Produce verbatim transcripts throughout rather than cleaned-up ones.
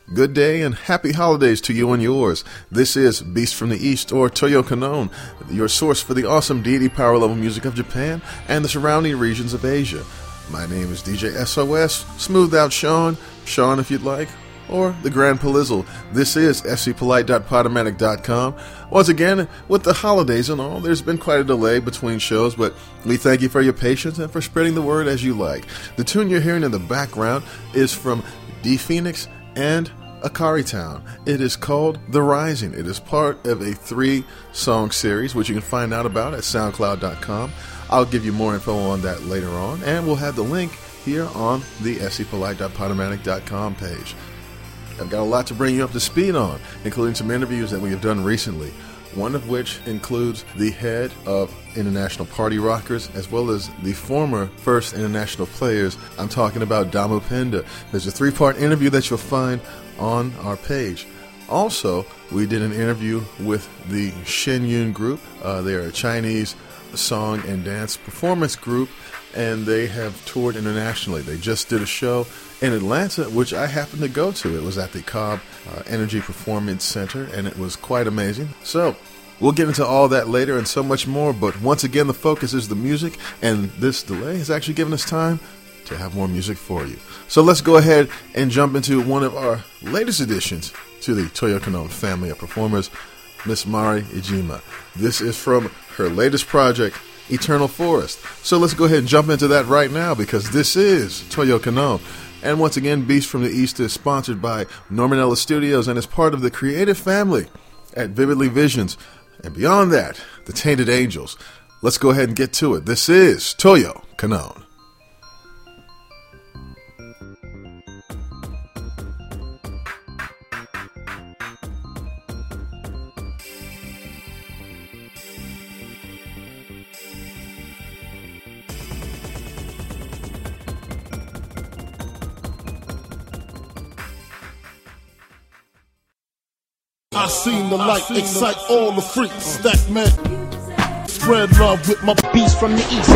Good day and happy holidays to you and yours. This is Beast from the East, or Toyo Kanon, your source for the awesome deity power level music of Japan and the surrounding regions of Asia. My name is D J S O S, Smooth Out Sean, Sean if you'd like, or the Grand Polizzle. This is s c polite dot podomatic dot com. Once again, with the holidays and all, there's been quite a delay between shows, but we thank you for your patience and for spreading the word as you like. The tune you're hearing in the background is from D Phoenix and Akari Town. It is called The Rising. It is part of a three-song series, which you can find out about at soundcloud dot com. I'll give you more info on that later on, and we'll have the link here on the s c polite dot podomatic dot com page. I've got a lot to bring you up to speed on, including some interviews that we have done recently, one of which includes the head of International Party Rockers, as well as the former First International Players. I'm talking about Damu Penda. There's a three-part interview that you'll find on our page. Also, we did an interview with the Shenyun Group. Uh, they are a Chinese song and dance performance group, and they have toured internationally. They just did a show in Atlanta, which I happened to go to. It was at the Cobb uh, Energy Performance Center, and it was quite amazing. So, we'll get into all that later and so much more, but once again, the focus is the music, and this delay has actually given us time to have more music for you. So let's go ahead and jump into one of our latest additions to the Toyo Kanon family of performers, Miss Mari Ijima. This is from her latest project, Eternal Forest. So let's go ahead and jump into that right now, because this is Toyo Kanon. And once again, Beast from the East is sponsored by Normanella Studios and is part of the creative family at Vividly Visions. And beyond that, the Tainted Angels. Let's go ahead and get to it. This is Toyo Kanon. I seen the light excite all the freaks. Stack man, spread love with my beast from the east.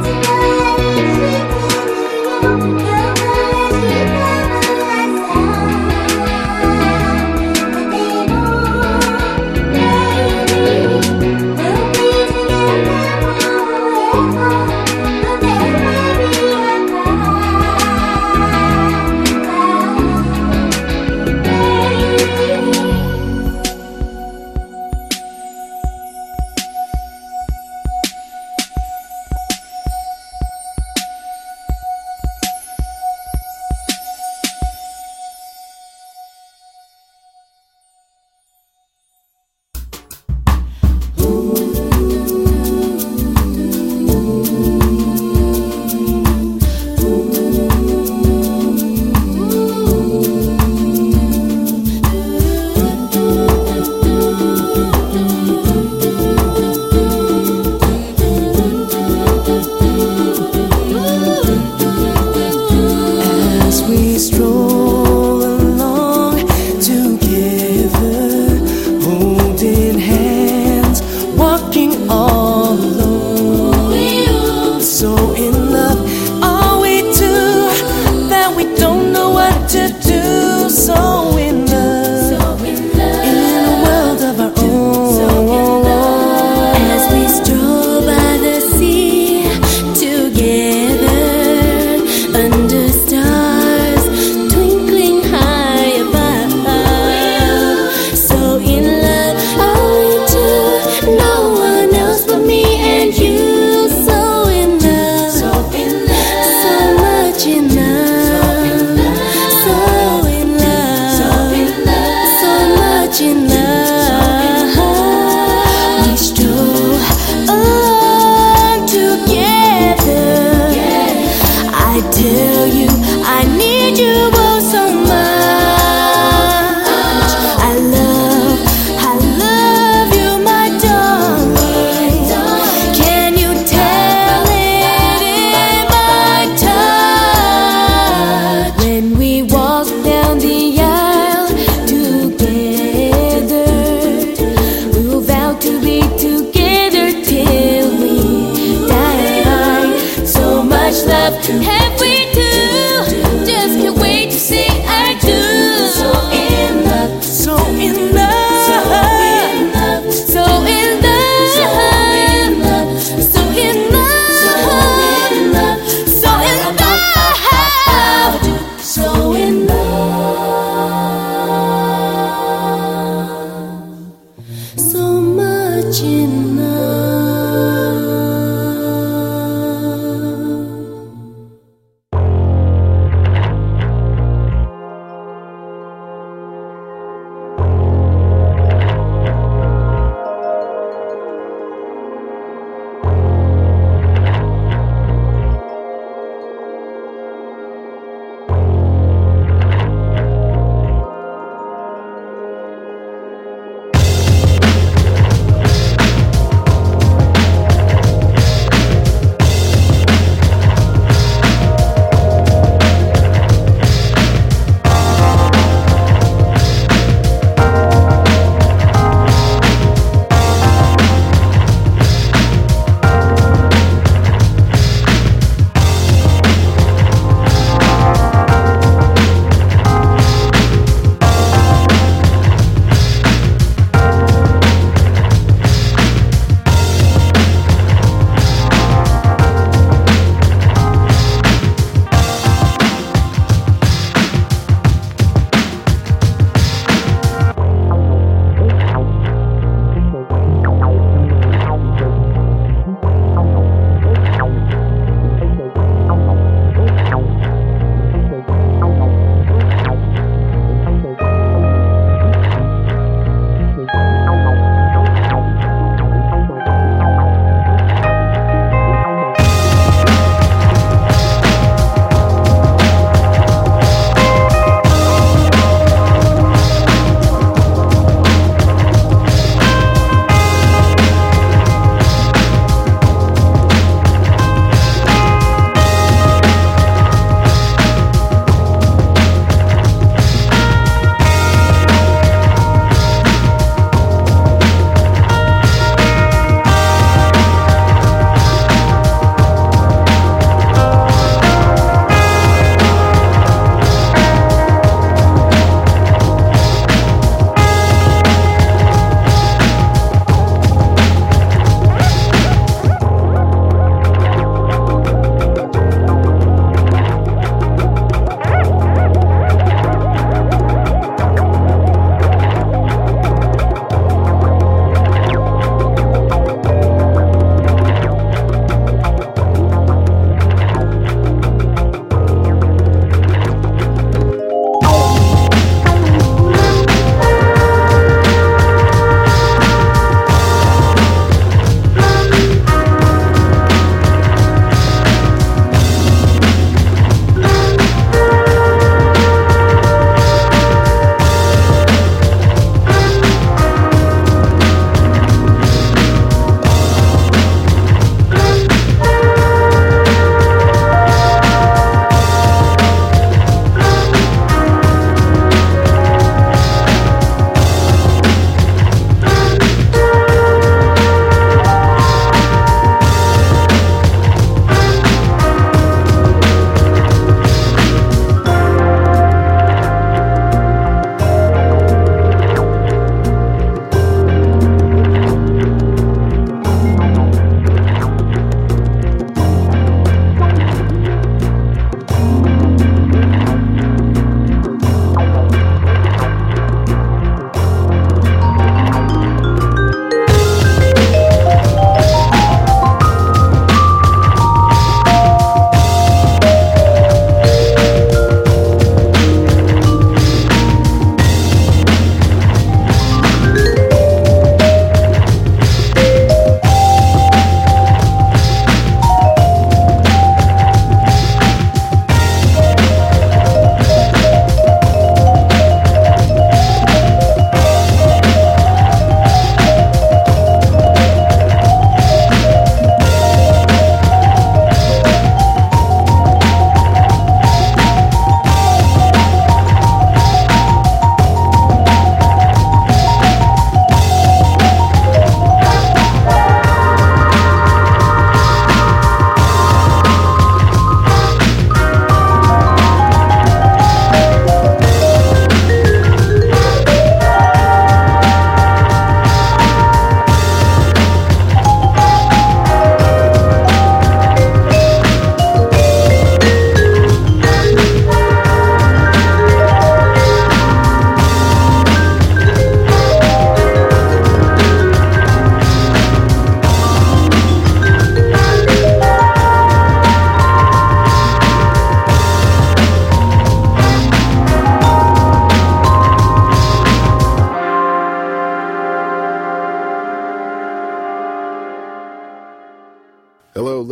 「 much in love, so in love, so much in love. We stroll on together. I tell you, I need you oh so much. I love, I love you, my darling. Can you tell it in my touch? When we walk down the aisle together, we'll vow to be together till we die. So much love have we do, just can't wait to say I do. So in love, so in love, so in love, so in love, so in love, so in love, so in love, so much in love.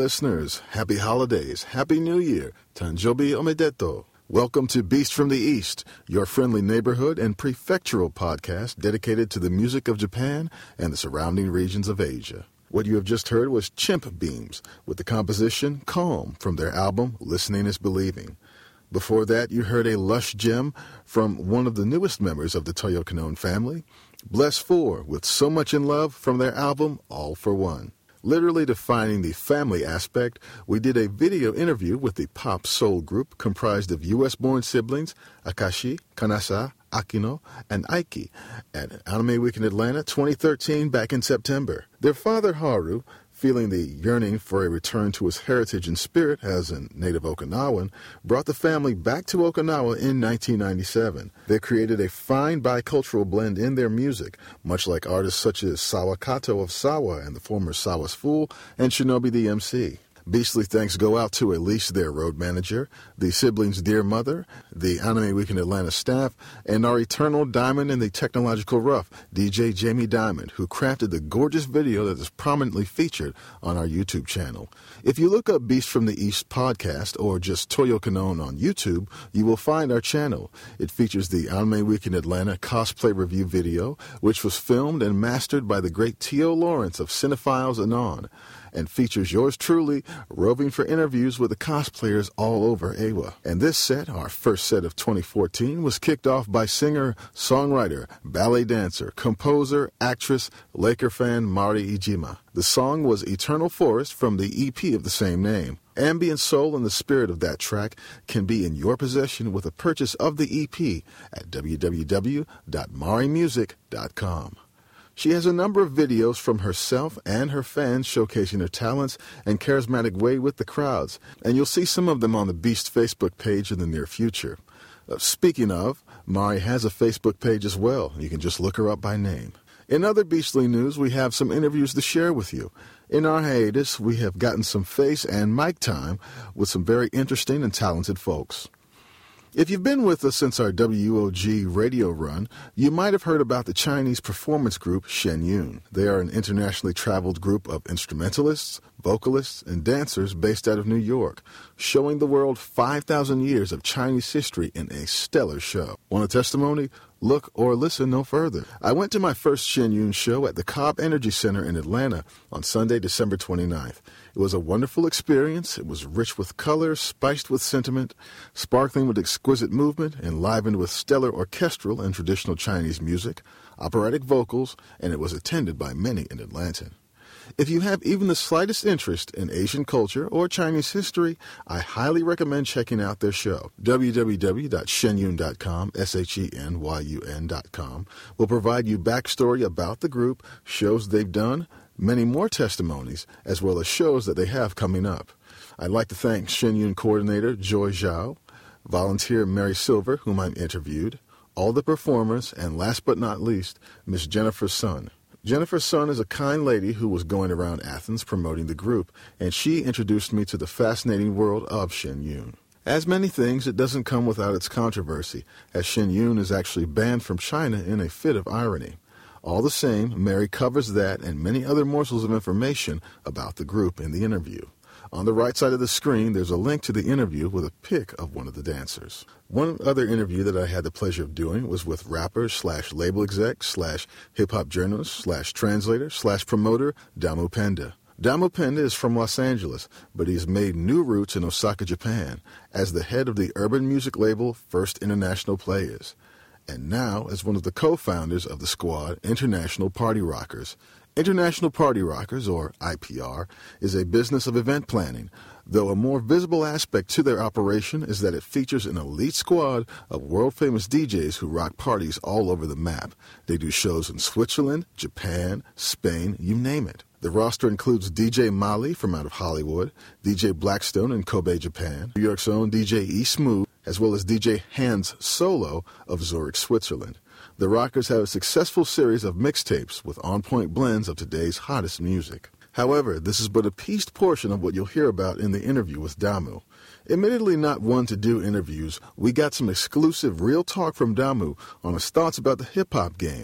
listeners, happy holidays, happy new year, Tanjobi Omedeto. Welcome to Beast from the East, your friendly neighborhood and prefectural podcast dedicated to the music of Japan and the surrounding regions of Asia. What you have just heard was Chimp Beams with the composition Calm from their album Listening is Believing. Before that, you heard a lush gem from one of the newest members of the Toyo Kanone family, Bless Four, with So Much in Love from their album All for One. Literally defining the family aspect, we did a video interview with the pop soul group comprised of U S-born siblings Akashi, Kanasa, Akino, and Aiki at Anime Week in Atlanta twenty thirteen back in September. Their father, Haru, feeling the yearning for a return to his heritage and spirit as a native Okinawan, brought the family back to Okinawa in nineteen ninety-seven. They created a fine bicultural blend in their music, much like artists such as Sawa Kato of Sawa and the former Sawa's Fool, and Shinobi the M C. Beastly thanks go out to Elise, their road manager, the siblings' dear mother, the Anime Week in Atlanta staff, and our eternal diamond in the technological rough, D J Jamie Diamond, who crafted the gorgeous video that is prominently featured on our YouTube channel. If you look up Beast from the East podcast or just Toyo Kanone on YouTube, you will find our channel. It features the Anime Week in Atlanta cosplay review video, which was filmed and mastered by the great T O Lawrence of Cinephiles Anon, and features yours truly roving for interviews with the cosplayers all over Ewa. And this set, our first set of twenty fourteen, was kicked off by singer, songwriter, ballet dancer, composer, actress, Laker fan Mari Ijima. The song was Eternal Forest from the E P of the same name. Ambient soul and the spirit of that track can be in your possession with a purchase of the E P at w w w dot mari music dot com. She has a number of videos from herself and her fans showcasing her talents and charismatic way with the crowds, and you'll see some of them on the Beast Facebook page in the near future. Uh, speaking of, Mari has a Facebook page as well. You can just look her up by name. In other Beastly news, we have some interviews to share with you. In our hiatus, we have gotten some face and mic time with some very interesting and talented folks. If you've been with us since our W O G radio run, you might have heard about the Chinese performance group Shen Yun. They are an internationally traveled group of instrumentalists, vocalists, and dancers based out of New York, showing the world five thousand years of Chinese history in a stellar show. Want a testimony? Look or listen no further. I went to my first Shen Yun show at the Cobb Energy Center in Atlanta on Sunday, December twenty-ninth. It was a wonderful experience. It was rich with color, spiced with sentiment, sparkling with exquisite movement, enlivened with stellar orchestral and traditional Chinese music, operatic vocals, and it was attended by many in Atlanta. If you have even the slightest interest in Asian culture or Chinese history, I highly recommend checking out their show. w w w dot shenyun dot com, S H E N Y U N dot com, will provide you backstory about the group, shows they've done, many more testimonies, as well as shows that they have coming up. I'd like to thank Shen Yun coordinator Joy Zhao, volunteer Mary Silver, whom I interviewed, all the performers, and last but not least, Miss Jennifer Sun. Jennifer Sun is a kind lady who was going around Athens promoting the group, and she introduced me to the fascinating world of Shen Yun. As many things, it doesn't come without its controversy, as Shen Yun is actually banned from China in a fit of irony. All the same, Mary covers that and many other morsels of information about the group in the interview. On the right side of the screen, there's a link to the interview with a pic of one of the dancers. One other interview that I had the pleasure of doing was with rapper slash label exec slash hip-hop journalist slash translator slash promoter Damu Penda. Damu Penda is from Los Angeles, but he's made new roots in Osaka, Japan, as the head of the urban music label First International Players, and now as one of the co-founders of the squad International Party Rockers. International Party Rockers, or I P R, is a business of event planning, though a more visible aspect to their operation is that it features an elite squad of world-famous D Js who rock parties all over the map. They do shows in Switzerland, Japan, Spain, you name it. The roster includes D J Mali from out of Hollywood, D J Blackstone in Kobe, Japan, New York's own D J E Smooth, as well as D J Hans Solo of Zurich, Switzerland. The Rockers have a successful series of mixtapes with on-point blends of today's hottest music. However, this is but a pieced portion of what you'll hear about in the interview with Damu. Admittedly not one to do interviews, we got some exclusive real talk from Damu on his thoughts about the hip-hop game,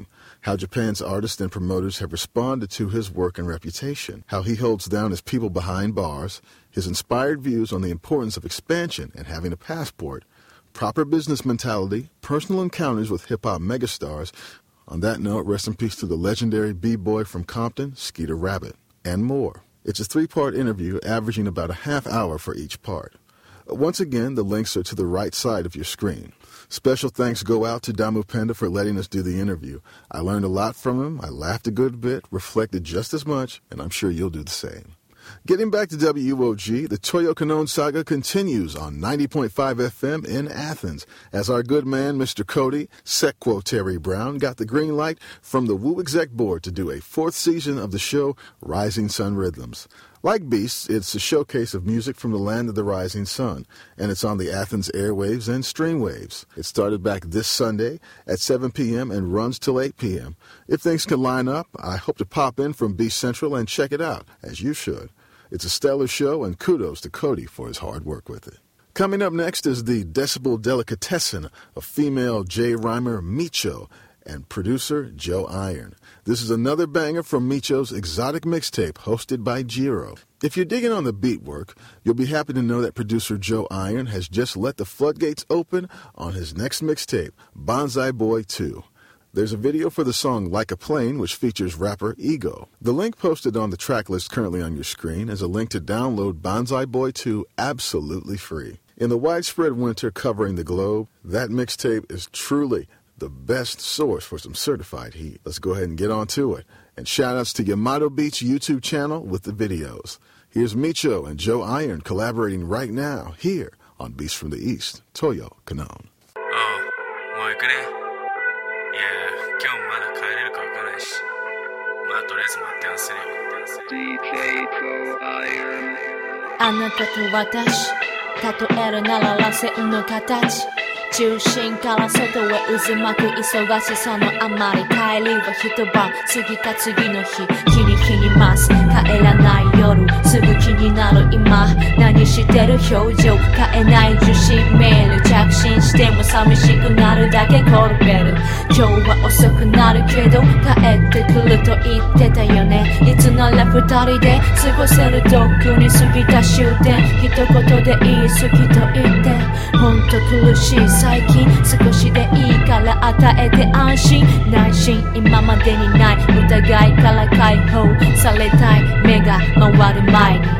how Japan's artists and promoters have responded to his work and reputation, how he holds down his people behind bars, his inspired views on the importance of expansion and having a passport, proper business mentality, personal encounters with hip-hop megastars. On that note, rest in peace to the legendary b-boy from Compton, Skeeter Rabbit, and more. It's a three-part interview averaging about a half hour for each part. Once again, the links are to the right side of your screen. Special thanks go out to Damu Penda for letting us do the interview. I learned a lot from him, I laughed a good bit, reflected just as much, and I'm sure you'll do the same. Getting back to W O G, the Toyo Kanone saga continues on ninety point five F M in Athens, as our good man, Mister Cody Sequo Terry Brown, got the green light from the Woo Exec Board to do a fourth season of the show Rising Sun Rhythms. Like Beasts, it's a showcase of music from the land of the rising sun, and it's on the Athens airwaves and streamwaves. It started back this Sunday at seven p.m. and runs till eight p.m. If things can line up, I hope to pop in from Beast Central and check it out, as you should. It's a stellar show, and kudos to Cody for his hard work with it. Coming up next is the decibel delicatessen of female J-rhymer Micho and producer Joe Iron. This is another banger from Micho's exotic mixtape hosted by Jiro. If you're digging on the beat work, you'll be happy to know that producer Joe Iron has just let the floodgates open on his next mixtape, Bonsai Boy two. There's a video for the song Like a Plane, which features rapper Ego. The link posted on the track list currently on your screen is a link to download Bonsai Boy two absolutely free. In the widespread winter covering the globe, that mixtape is truly the best source for some certified heat. Let's go ahead and get on to it. And shout-outs to Yamato Beach YouTube channel with the videos. Here's Micho and Joe Iron collaborating right now here on Beast from the East, Toyo Kanone. Oh, もう行くね。いや、今日もまだ帰れるかわからないし、まあとりあえず待ってますね。ディージェー Joe Iron。 あなたと私、例えるなら螺旋の形。中心から外へ渦巻く忙しさのあまり帰りは一晩過ぎた次の日日に日にます帰らない夜すぐ気になる今何してる表情変えない受信メール着信しても寂しくなるだけコルベル今日は遅くなるけど帰ってくると言ってたよねいつなら二人で過ごせるとっくに過ぎた終点一言で言い過ぎと言ってほんと苦しい最近少しでいいから与えて安心内心今までにない疑いから解放されたい目が回る前に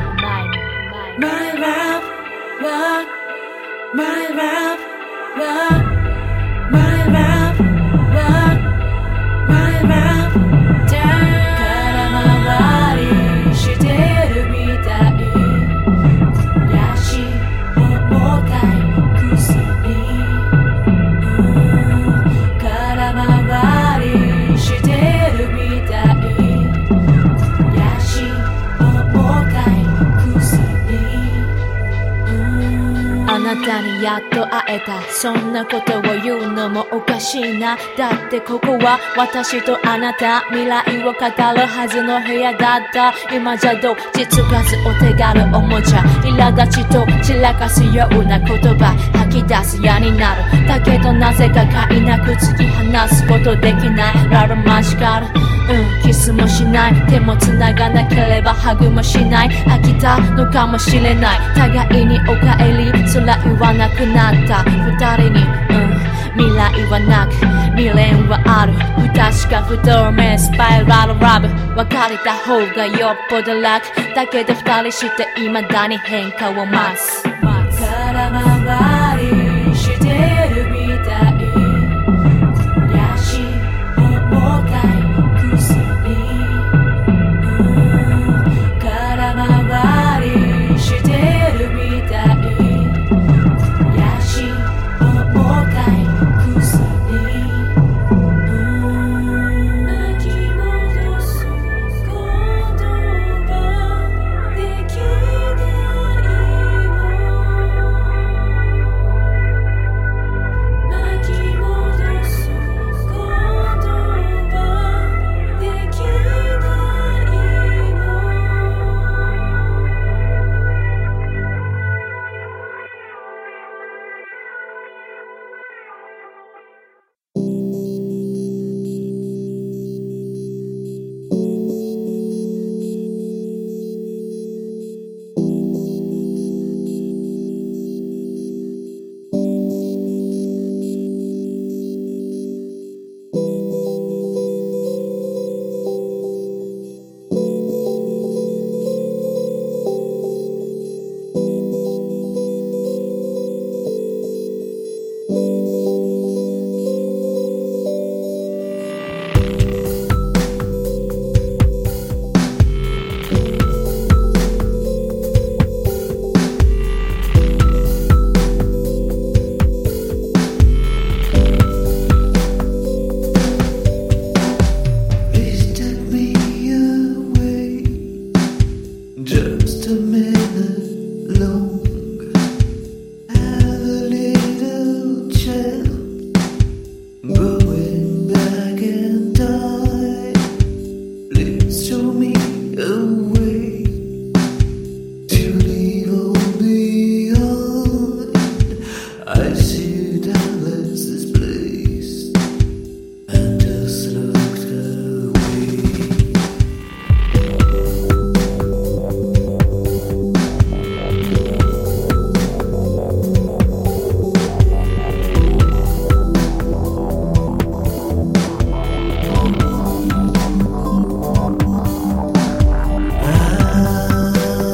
My rap, rap, my rap, rap, my rap, rap, my rap 空回りしてるみたい癒し重たい薬あなたにやっと会えたそんなことを言うのもおかしいなだってここは私とあなた未来を語るはずの部屋だった今じゃど実がずお手軽おもちゃ苛立ちと散らかすような言葉吐き出す嫌になるだけどなぜかかいなく突き放すことできないラルマジカルうんキスもしない手も繋がなければハグもしない飽きたのかもしれない互いにおかえり空言わなくなった二人に、うん、未来はなく未練はある不確か不透明スパイラルラブ別れた方がよっぽど楽だけど二人して未だに変化を待つ空回りしてるみたい癒し重たい薬、うん、空回りしてるみたい 「 I see you doubtless this place and just looked away.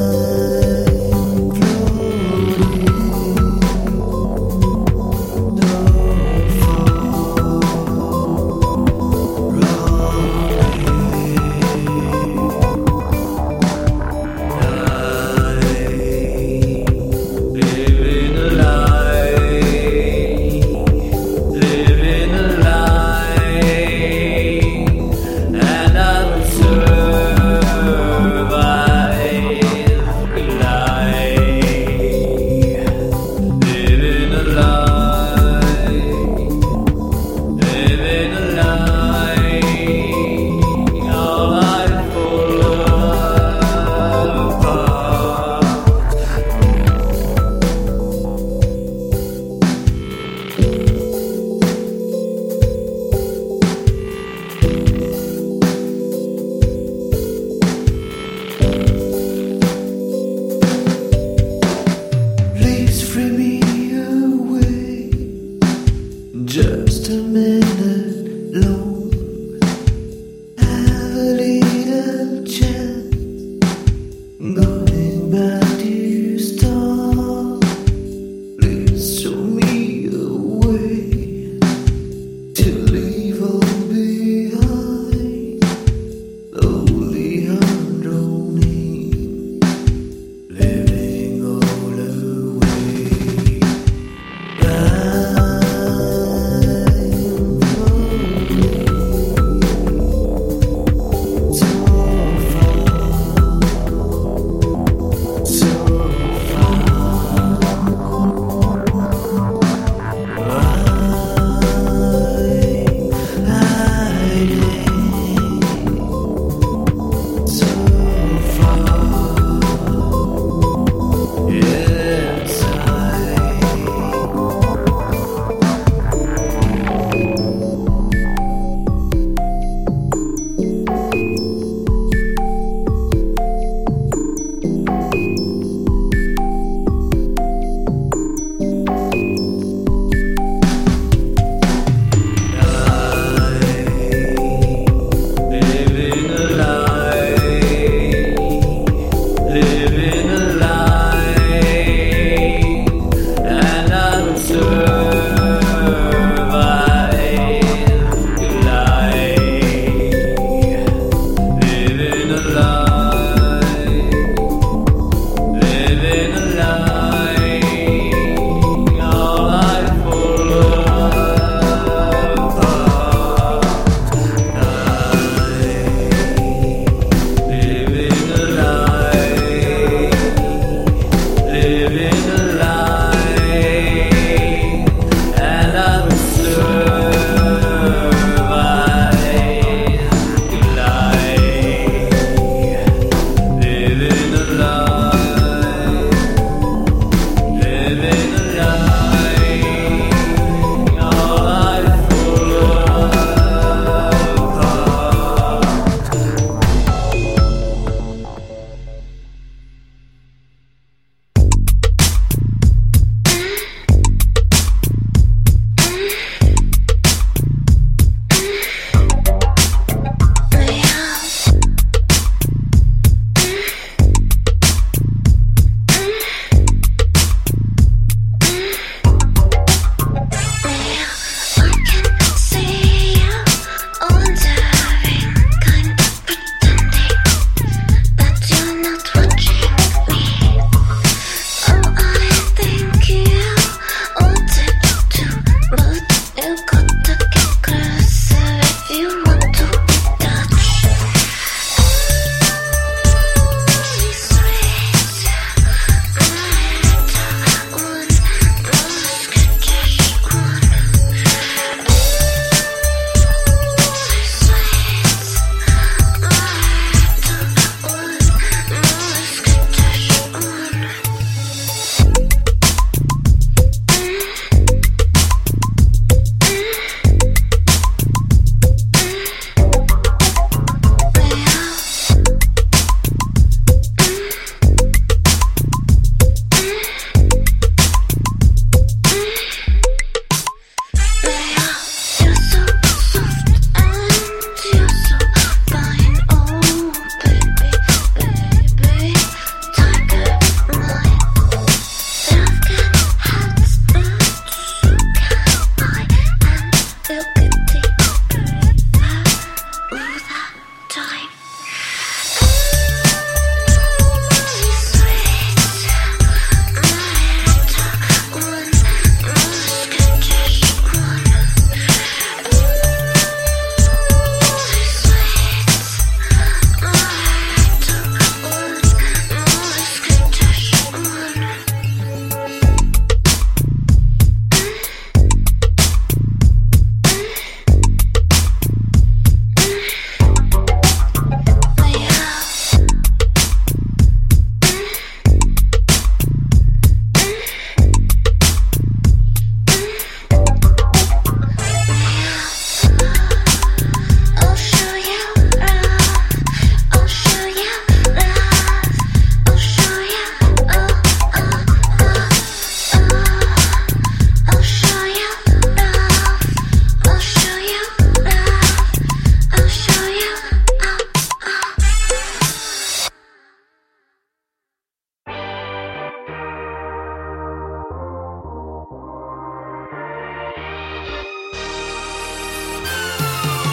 I'm floating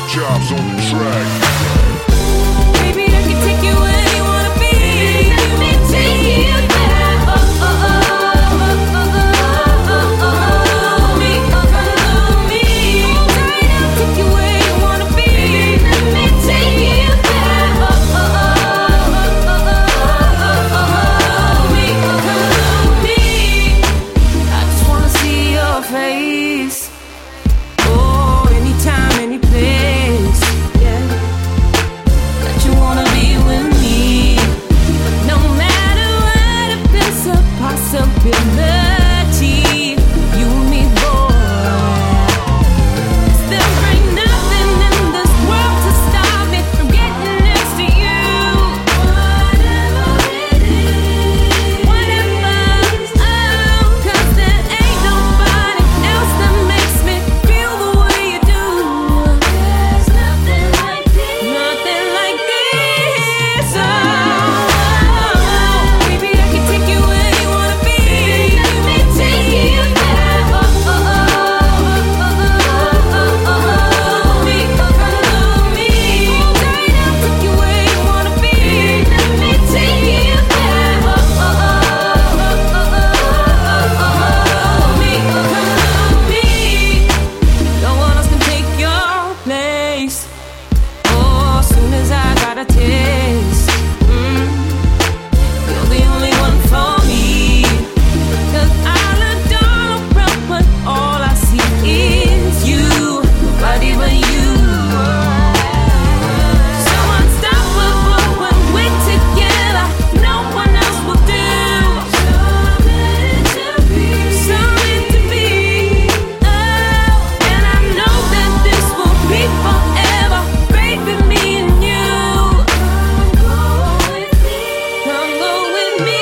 jobs on the track. Baby, I can take you where you wanna be. Let me take you there. Oh, oh, oh, oh, oh, oh, oh, oh, me, oh, oh, me. Tonight I'll take you where you wanna be. Let me take you there. Oh, oh, oh, oh, oh, oh, oh, me, oh, oh, me. I just wanna see your face. Oh, anytime, any place. Yeah. That you wanna be with me. No matter what, if it's a possibility, you and me, boy. There ain't nothing in this world to stop me from getting next to you. Whatever it is, whatever, oh, 'cause there ain't nobody else that makes me feel the way you do. There's nothing like this, nothing like this. Oh, baby, I can take you where you wanna be. Let me take you there. Oh, oh, oh, oh, oh, oh, oh, me, oh, oh, me. Tonight I'll take you where you wanna be. Let me take you there. Oh, oh, oh, oh, oh, oh, me, oh, me. No one else can take your place. Oh, as soon as I got a taste, mm, you're the only one for me. 'Cause I looked all around, but all I see is you. Nobody but you. So unstoppable when we're together. No one else will do. So meant to be. So meant to be. Oh, and I know that this will be forever. Baby, me and you. Come go with me. Come go with me.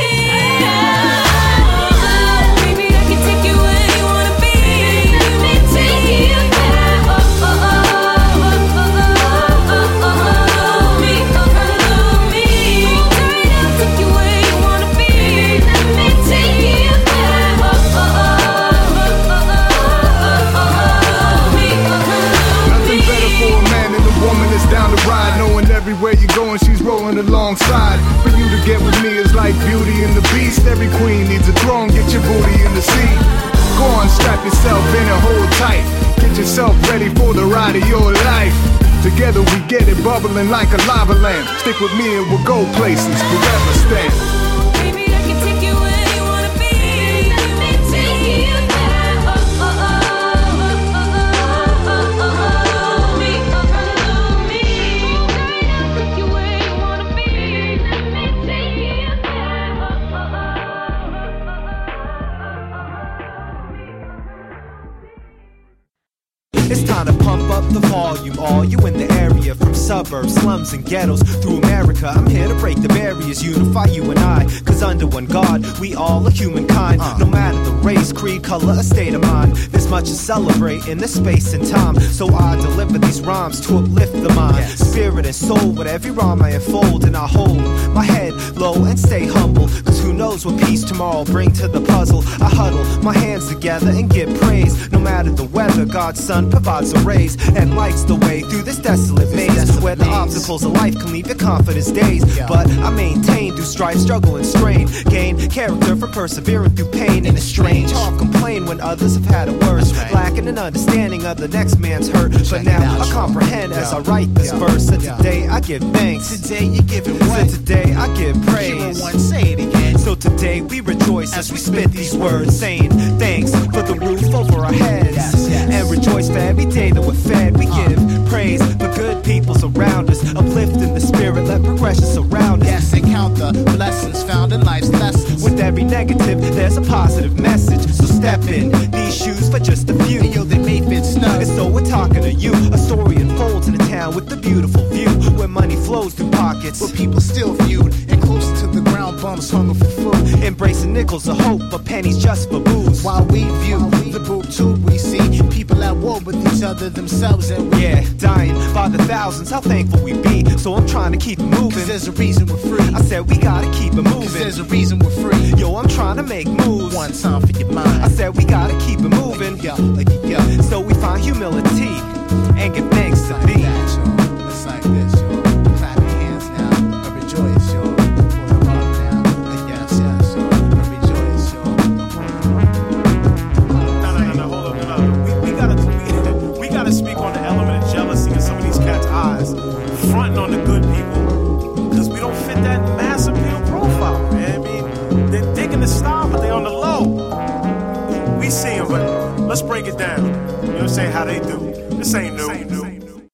Oh, baby, I can take you where you wanna be. Let me take you there. Oh, oh, oh, oh, oh, oh, oh, me, oh, me. Tonight I'll take you where you wanna be. Let me take you there. Oh, oh, oh, oh, oh, oh, me, Nothing better for a man than a woman that's down to ride, knowing everywhere you're going, she's rolling alongside. For you to get with me is like Beauty and the Beast. Every queen needs a throne, get your booty in the seat. Go on, strap yourself in and hold tight. Get yourself ready for the ride of your life. Together we get it bubbling like a lava lamp. Stick with me and we'll go places, forever stand. baby, I can take you where you wanna be. Let me take you there. Oh, oh, oh, oh, oh, oh, oh, me, oh, me. Tonight I'll take you where you wanna be. Let me take you there. Oh, oh, It's time to pump up the volume. All you in the area, from suburbs, slums, and ghettos through America. I'm here to break the barriers, unify you and I. Cause under one God, we all are humankind. No matter the race, creed, color, or state of mind. There's much to celebrate in this space and time. So I deliver these rhymes to uplift the mind, spirit and soul. With every rhyme I unfold, and I hold my head low and stay humble. Cause who knows what peace tomorrow bring to the puzzle. I huddle my hands together and give praise. No matter the weather, God's son provides a raise and lights the way through this desolate maze, where the obstacles of life can leave your confidence dazed. But I maintain through strife, struggle, and strain. Gain character for persevering through pain. And it's strange, hard complain when others have had it worse. Lacking an understanding of the next man's hurt. But now I comprehend as I write this verse. So today I give thanks. Today you giving what? So today I give praise. One, say it again. So today we rejoice as we spit these words, saying thanks for the roof over our heads. And rejoice for every day that we're fed. We give praise for good peoples around us, uplifting the spirit, let progression surround us. Yes, and count the blessings found in life's lessons. With every negative, there's a positive message. So step in these shoes for just a few. Yo, they may fit snug. And so we're talking to you. A story unfolds in a town with a beautiful view, where money flows through pockets, Where people still viewed and close to the ground, bums hunger for food. embracing nickels of hope, but pennies just for booze. While we view the boob tube, we see people at war with each other themselves, and we Yeah, dying by the thousands, how thankful we be. So I'm trying to keep it moving. Cause there's a reason we're free. I said we gotta keep it Cause moving. there's a reason we're free. Yo, I'm trying to make moves. One time for your mind. I said we gotta keep it moving. Yo, yo, yo. So we find humility and give thanks to we see them, but let's break it down. You know what I'm saying? How they do. This ain't new. This ain't new.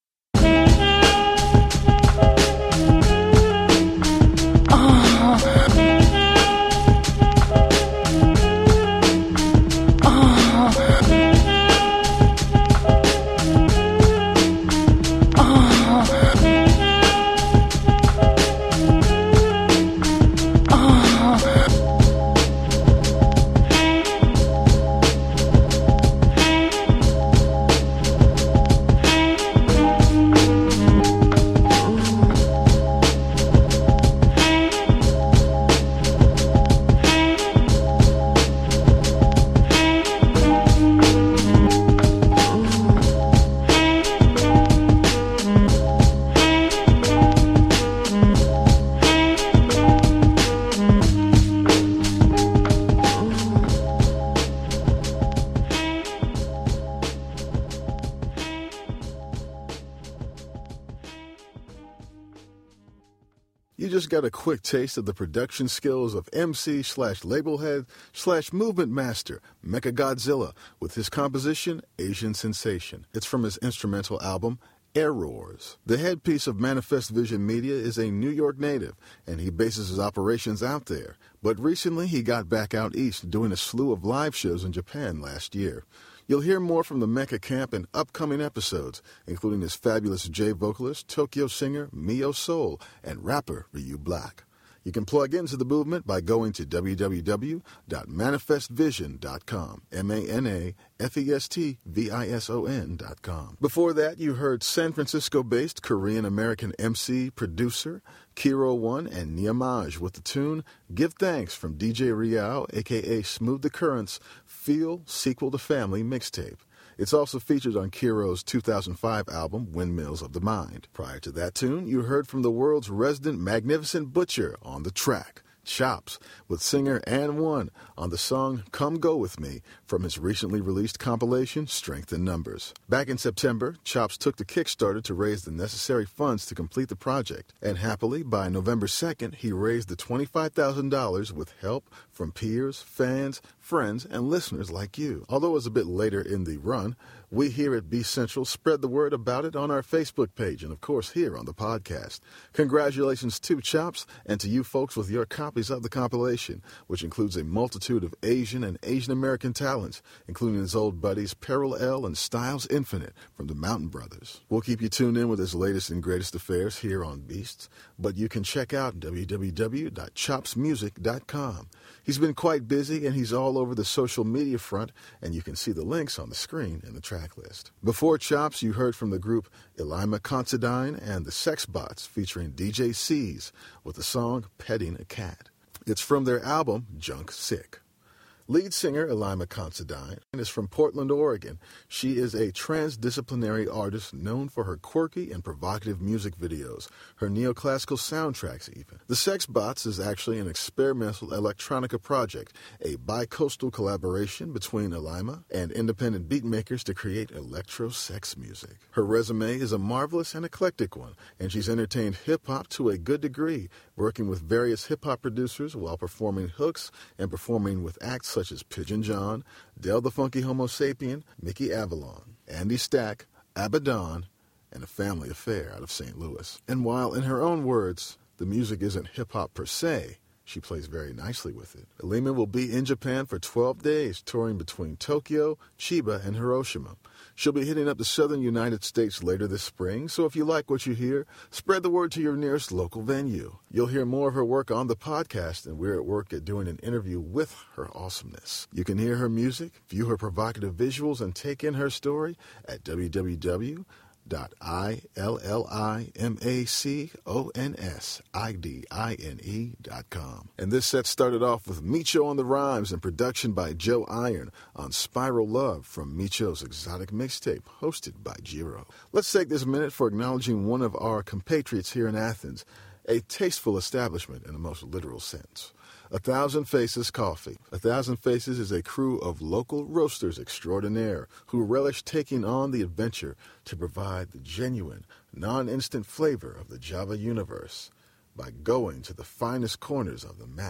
You just got a quick taste of the production skills of M C slash labelhead slash movement master Mechagodzilla with his composition Asian Sensation. It's from his instrumental album Air Roars. The headpiece of Manifest Vision Media is a New York native, and he bases his operations out there. But recently he got back out east doing a slew of live shows in Japan last year. You'll hear more from the Mecha Camp in upcoming episodes, including his fabulous J vocalist, Tokyo singer Mio Soul, and rapper Ryu Black. You can plug into the movement by going to w w w dot manifest vision dot com, M A N A F E S T V I S O N dot com. Before that, you heard San Francisco-based Korean-American M C, producer, Kiro One, and Niamaj with the tune Give Thanks from D J Riao, a k a. Smooth the Currents, Feel Sequel to Family mixtape. It's also featured on Kiro's two thousand five album, Windmills of the Mind. Prior to that tune, you heard from the world's resident magnificent butcher on the track, Chops, with singer Ann One on the song Come Go With Me from his recently released compilation, Strength in Numbers. Back in September, Chops took to Kickstarter to raise the necessary funds to complete the project, and happily, by November second, he raised the twenty-five thousand dollars with help from peers, fans, friends, and listeners like you. Although it was a bit later in the run, we here at Beast Central spread the word about it on our Facebook page and, of course, here on the podcast. Congratulations to Chops and to you folks with your copies of the compilation, which includes a multitude of Asian and Asian American talents, including his old buddies Peril L and Styles Infinite from the Mountain Brothers. We'll keep you tuned in with his latest and greatest affairs here on Beasts, but you can check out w w w dot chops music dot com. He's been quite busy, and he's all over the social media front, and you can see the links on the screen in the track list. Before Chops, you heard from the group Elima Considine and the Sex Bots featuring D J C's with the song Petting a Cat. It's from their album Junk Sick. Lead singer Elima Considine is from Portland, Oregon. She is a transdisciplinary artist known for her quirky and provocative music videos, her neoclassical soundtracks even. The Sex Bots is actually an experimental electronica project, a bi-coastal collaboration between Elima and independent beatmakers to create electro-sex music. Her resume is a marvelous and eclectic one, and she's entertained hip-hop to a good degree, working with various hip-hop producers while performing hooks and performing with acts such as Pigeon John, Del the Funky Homo Sapien, Mickey Avalon, Andy Stack, Abaddon, and A Family Affair out of Saint Louis. And while in her own words, the music isn't hip-hop per se, she plays very nicely with it. Elima will be in Japan for twelve days, touring between Tokyo, Chiba, and Hiroshima. She'll be hitting up the southern United States later this spring, so if you like what you hear, spread the word to your nearest local venue. You'll hear more of her work on the podcast, and we're at work at doing an interview with her awesomeness. You can hear her music, view her provocative visuals, and take in her story at w w w dot i l l i m a c o n s i d i n e dot com. And this set started off with Micho on the rhymes and production by Joe Iron on Spiral Love from Micho's Exotic Mixtape, hosted by Jiro. Let's take this minute for acknowledging one of our compatriots here in Athens, a tasteful establishment in the most literal sense. A Thousand Faces Coffee. A Thousand Faces is a crew of local roasters extraordinaire who relish taking on the adventure to provide the genuine, non-instant flavor of the Java universe by going to the finest corners of the map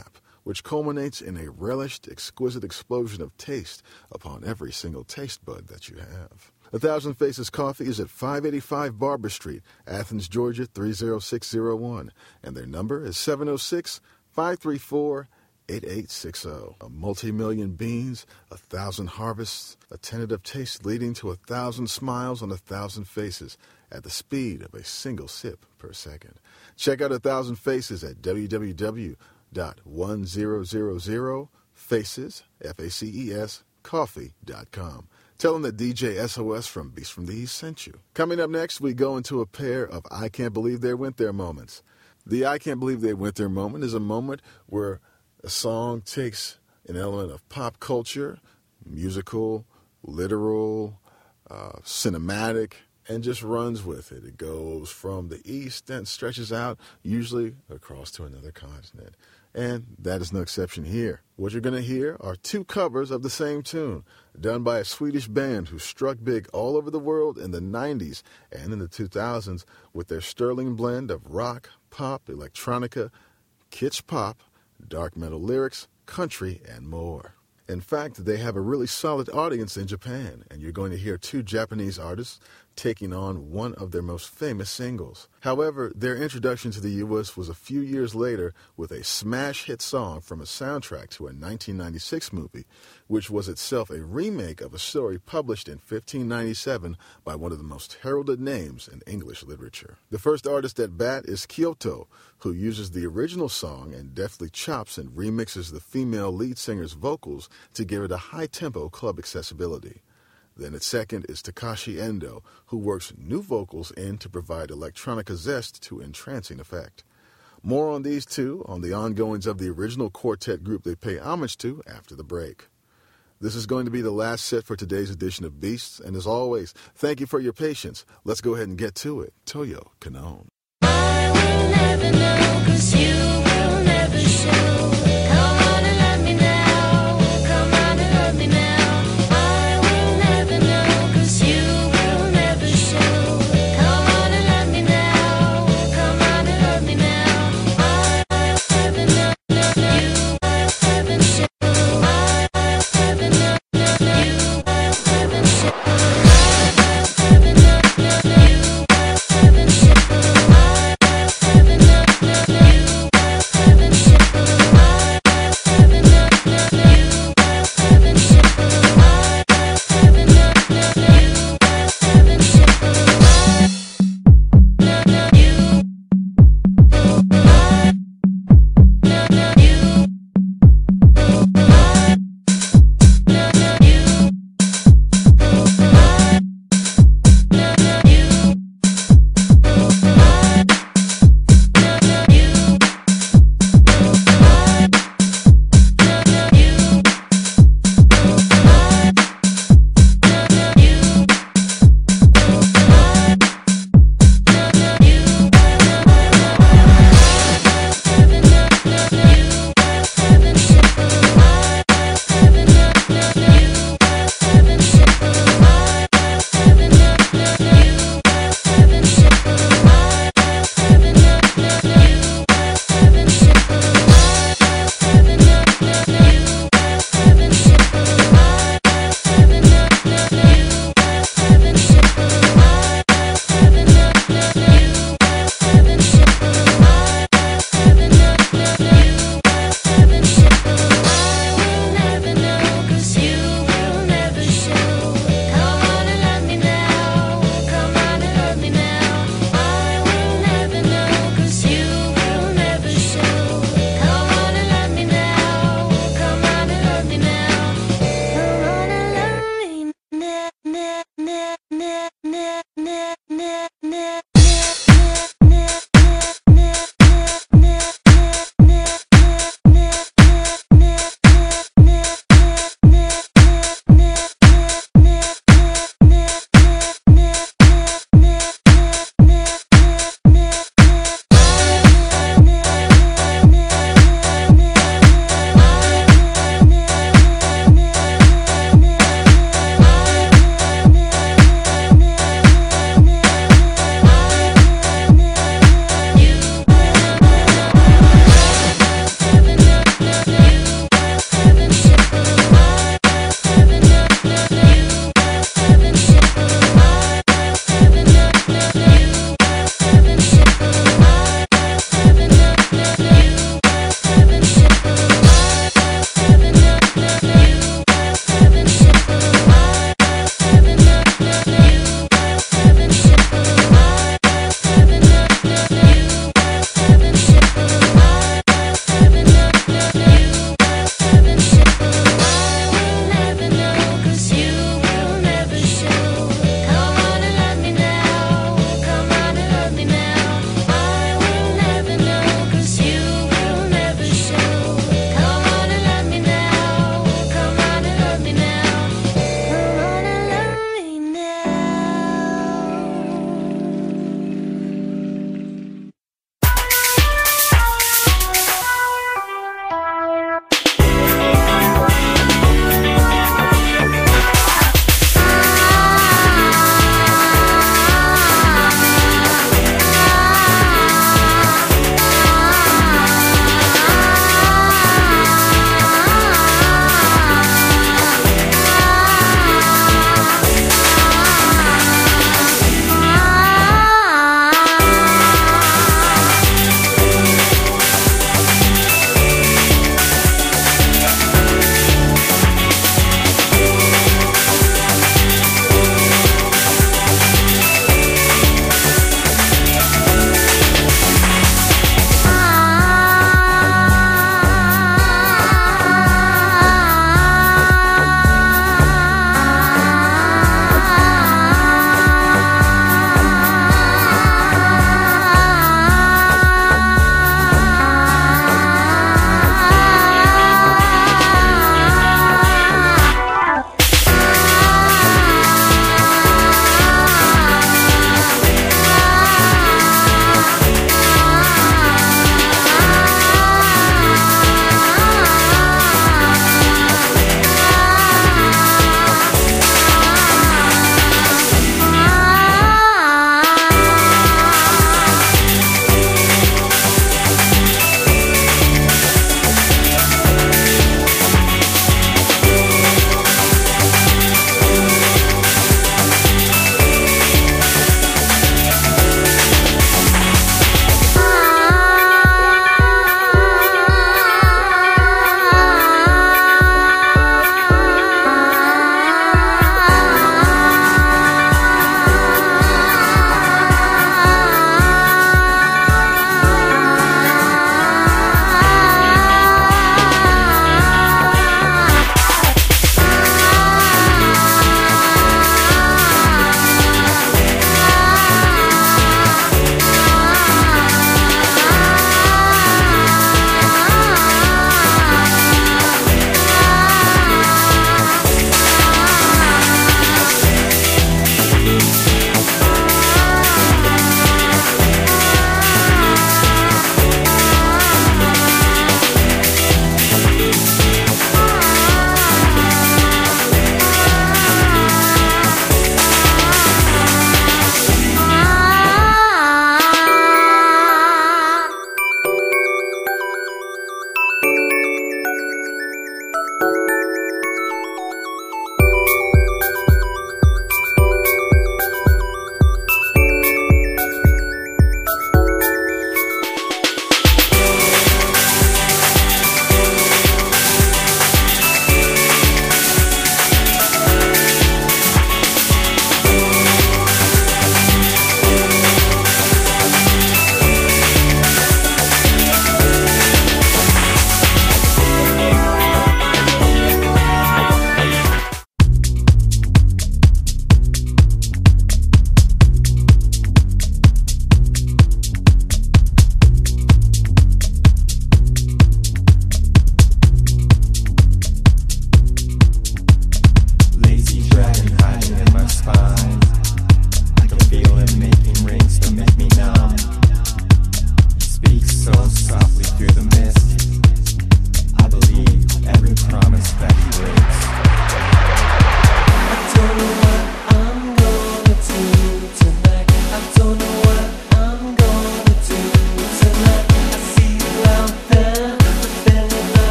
which culminates in a relished, exquisite explosion of taste upon every single taste bud that you have. A Thousand Faces Coffee is at five eighty-five Barber Street, Athens, Georgia three oh six oh one, and their number is seven oh six, five three four, eight eight six oh. A multi-million beans, a thousand harvests, a tentative taste leading to a thousand smiles on a thousand faces at the speed of a single sip per second. Check out A Thousand Faces at w w w dot one thousand faces, F A C E S, coffee dot com. Tell them that D J S O S from Beast from the East sent you. Coming up next, we go into a pair of I Can't Believe They Went There moments. The I Can't Believe They Went There moment is a moment where a song takes an element of pop culture, musical, literal, uh, cinematic, and just runs with it. It goes from the East and stretches out, usually across to another continent. And that is no exception here. What you're going to hear are two covers of the same tune, done by a Swedish band who struck big all over the world in the nineties and in the two thousands with their sterling blend of rock, pop, electronica, kitsch pop, dark metal lyrics, country, and more. In fact, they have a really solid audience in Japan, and you're going to hear two Japanese artists taking on one of their most famous singles. However, their introduction to the U S was a few years later with a smash hit song from a soundtrack to a nineteen ninety-six movie, which was itself a remake of a story published in fifteen ninety-seven by one of the most heralded names in English literature. The first artist at bat is Kyoto, who uses the original song and deftly chops and remixes the female lead singer's vocals to give it a high-tempo club accessibility. Then at second is Takashi Endo, who works new vocals in to provide electronica zest to entrancing effect. More on these two, on the ongoings of the original quartet group they pay homage to after the break. This is going to be the last set for today's edition of Beasts, and as always, thank you for your patience. Let's go ahead and get to it. Toyo Kanone. I will never know, 'cause you will never show. Come on and love me now. Come on and love me now. I will never know, 'cause you will never show. Come on and love me now. Come on and love me now. I will never know, know you will never show. I will never know, know you will never show. I will never know, know you will never show. I will never know, know you will never show.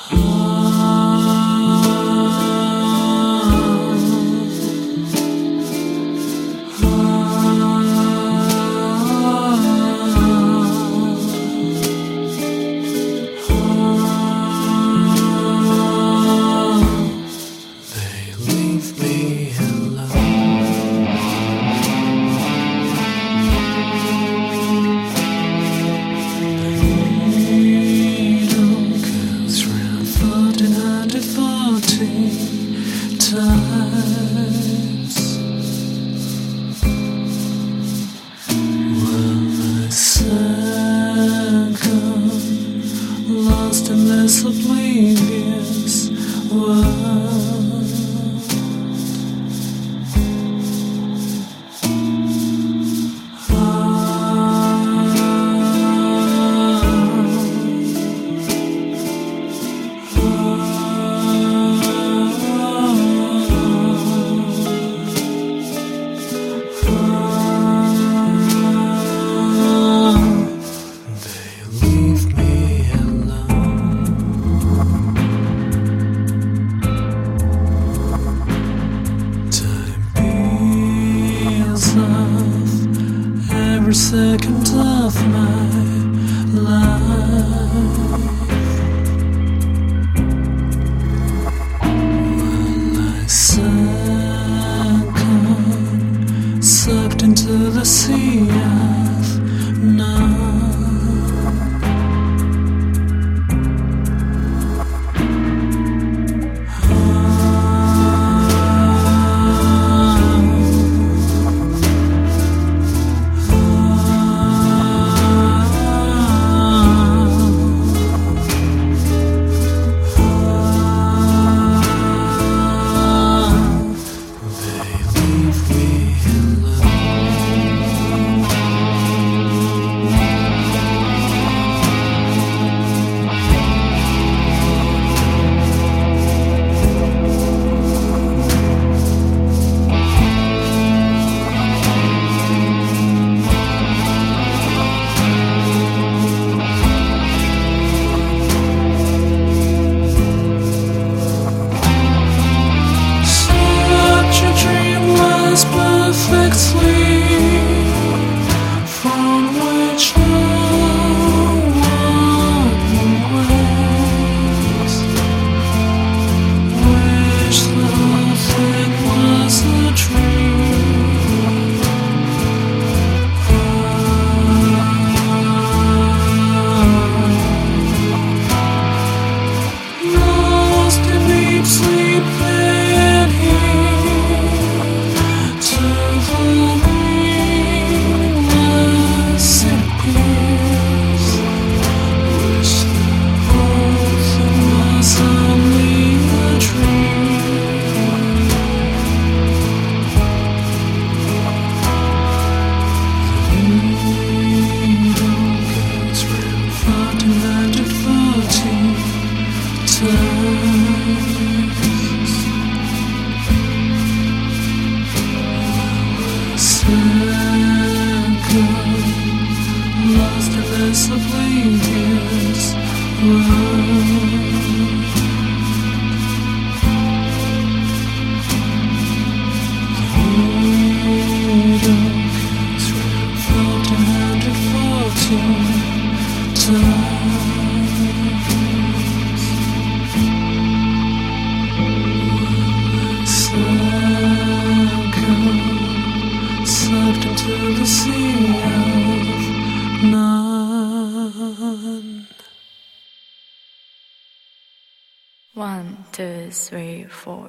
One, two, three, four.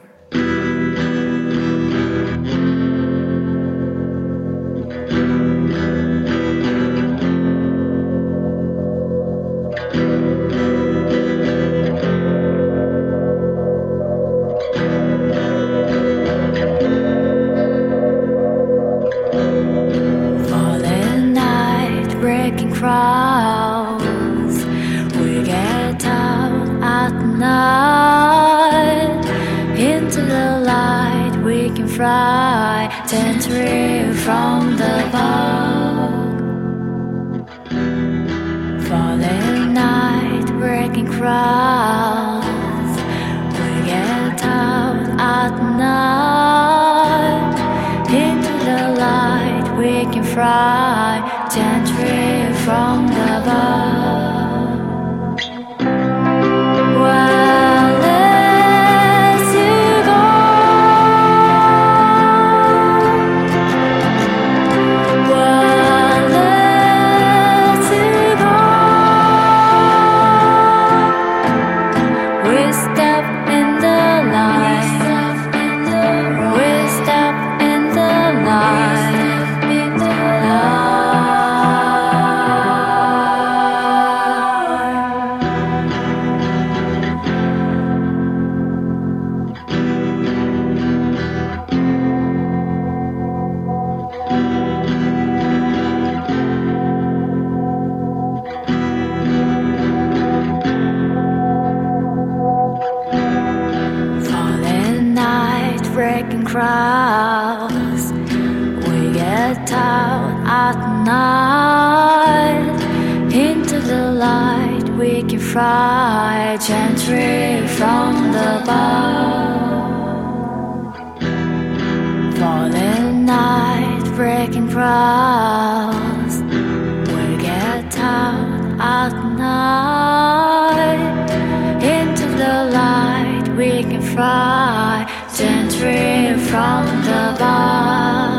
Falling night, breaking crowds. We get out at night. Into the light we can fly, ten three from the fog. Falling night, breaking crowd. crowds. We get out at night. Into the light we can fly gently from the bow. Falling night breaking crowds. We get out at night. Into the light we can fly gently from the bow.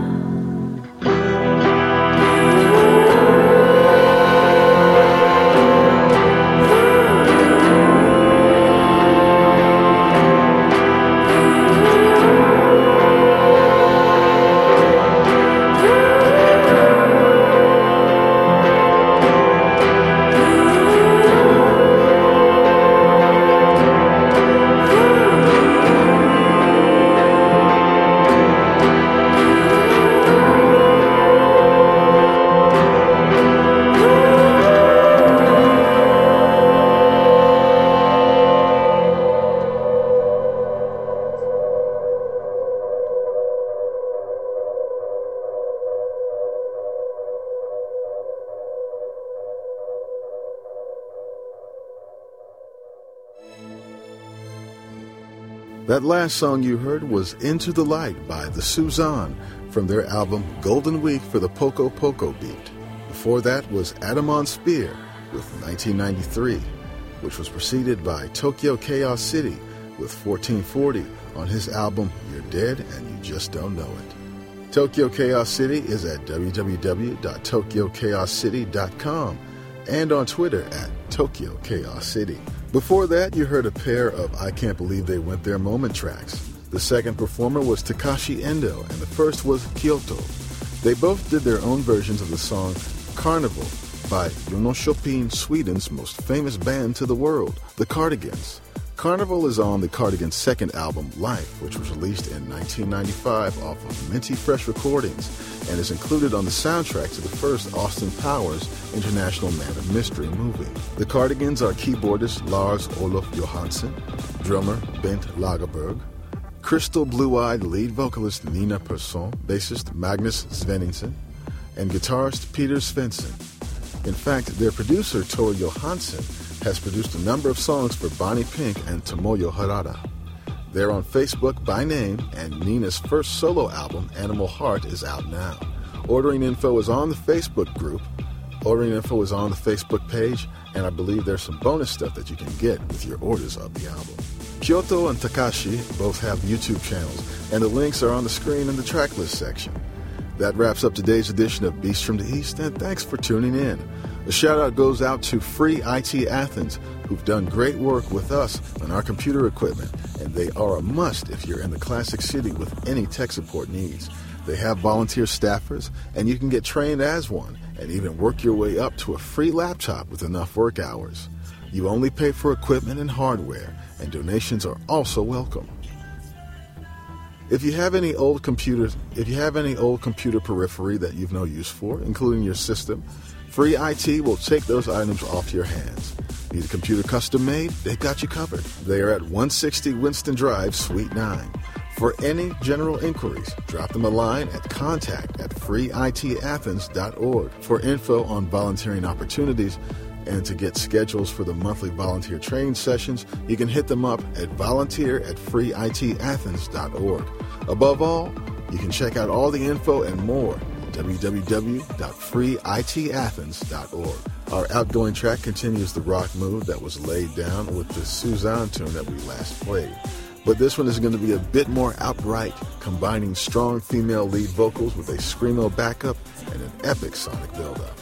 That last song you heard was Into the Light by the Suzanne from their album Golden Week for the Poco Poco Beat. Before that was Adamon Spear with nineteen ninety-three, which was preceded by Tokyo Chaos City with fourteen forty on his album You're Dead and You Just Don't Know It. Tokyo Chaos City is at w w w dot tokyo chaos city dot com and on Twitter at Tokyo Chaos City. Before that, you heard a pair of I Can't Believe They Went There moment tracks. The second performer was Takashi Endo, and the first was Kyoto. They both did their own versions of the song Carnival by Jönköping, Sweden's most famous band to the world, the Cardigans. Carnival is on the Cardigans' second album, Life, which was released in nineteen ninety-five off of Minty Fresh Recordings and is included on the soundtrack to the first Austin Powers International Man of Mystery movie. The Cardigans are keyboardist Lars Olof Johansson, drummer Bent Lagerberg, crystal blue-eyed lead vocalist Nina Persson, bassist Magnus Svenningsson, and guitarist Peter Svensson. In fact, their producer Tor Johansson has produced a number of songs for Bonnie Pink and Tomoyo Harada. They're on Facebook by name, and Nina's first solo album, Animal Heart, is out now. Ordering info is on the Facebook group. Ordering info is on the Facebook page, and I believe there's some bonus stuff that you can get with your orders of the album. Kyoto and Takashi both have YouTube channels, and the links are on the screen in the track list section. That wraps up today's edition of Beast from the East, and thanks for tuning in. A shout-out goes out to Free I T Athens, who've done great work with us on our computer equipment, and they are a must if you're in the Classic City with any tech support needs. They have volunteer staffers, and you can get trained as one and even work your way up to a free laptop with enough work hours. You only pay for equipment and hardware, and donations are also welcome. If you have any old computers, if you have any old computer periphery that you've no use for, including your system, Free I T will take those items off your hands. Need a computer custom made? They've got you covered. They are at one sixty Winston Drive, Suite nine. For any general inquiries, drop them a line at contact at free I T athens dot org. For info on volunteering opportunities and to get schedules for the monthly volunteer training sessions, you can hit them up at volunteer at free I T athens dot org. Above all, you can check out all the info and more at w w w dot free I T athens dot org. Our outgoing track continues the rock mood that was laid down with the Suzanne tune that we last played. But this one is going to be a bit more outright, combining strong female lead vocals with a screamo backup and an epic sonic build-up.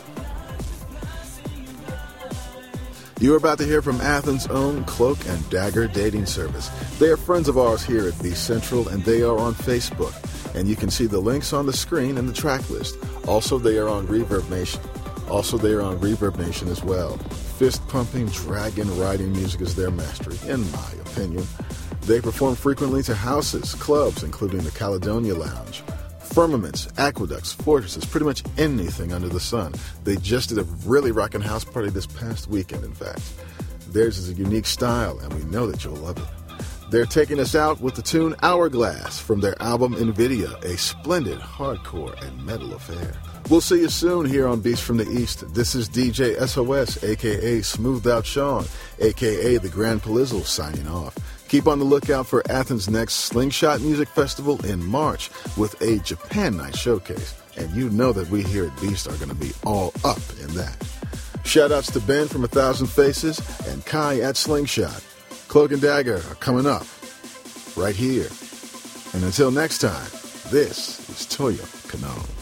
You're about to hear from Athens' own Cloak and Dagger dating service. They are friends of ours here at Beast Central, and they are on Facebook. And you can see the links on the screen and the track list. Also, they are on Reverb Nation. Also, they are on Reverb Nation as well. Fist-pumping, dragon-riding music is their mastery, in my opinion. They perform frequently to houses, clubs, including the Caledonia Lounge, firmaments, aqueducts, fortresses, pretty much anything under the sun. They just did a really rockin' house party this past weekend, in fact. Theirs is a unique style, and we know that you'll love it. They're taking us out with the tune Hourglass from their album Nvidia, a splendid hardcore and metal affair. We'll see you soon here on Beast from the East. This is D J S O S, a k a. Smoothed Out Sean, a k a. The Grand Polizzle, signing off. Keep on the lookout for Athens' next Slingshot Music Festival in March with a Japan Night showcase. And you know that we here at Beast are going to be all up in that. Shoutouts to Ben from A Thousand Faces and Kai at Slingshot. Cloak and Dagger are coming up right here. And until next time, this is Toyo Kanone.